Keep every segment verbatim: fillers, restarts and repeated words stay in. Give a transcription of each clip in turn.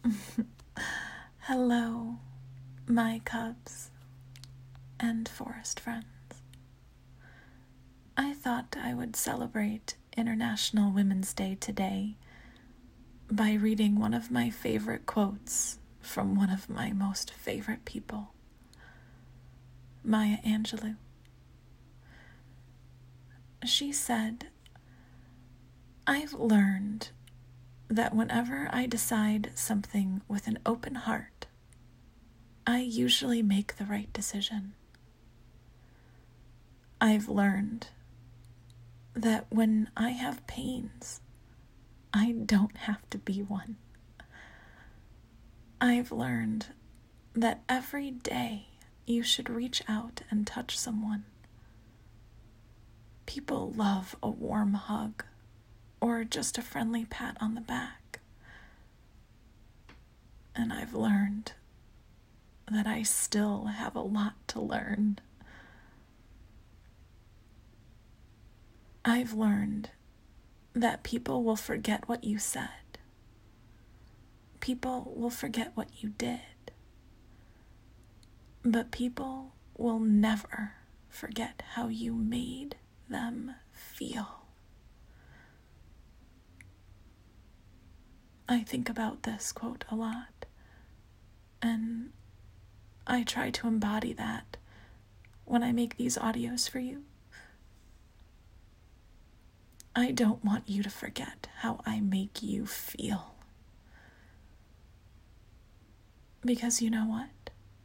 Hello, my cubs and forest friends. I thought I would celebrate International Women's Day today by reading one of my favorite quotes from one of my most favorite people, Maya Angelou. She said, "I've learned that whenever I decide something with an open heart, I usually make the right decision. I've learned that when I have pains, I don't have to be one. I've learned that every day you should reach out and touch someone. People love a warm hug or just a friendly pat on the back. And I've learned that I still have a lot to learn. I've learned that people will forget what you said. People will forget what you did. But people will never forget how you made them feel." I think about this quote a lot, and I try to embody that when I make these audios for you. I don't want you to forget how I make you feel. Because you know what?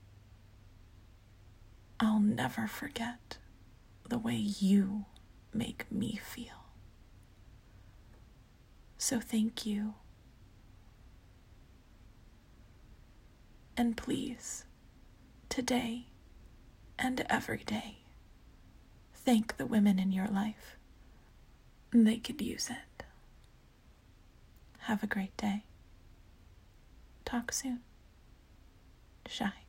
I'll never forget the way you make me feel. So thank you. And please, today and every day, thank the women in your life. They could use it. Have a great day. Talk soon. Shy.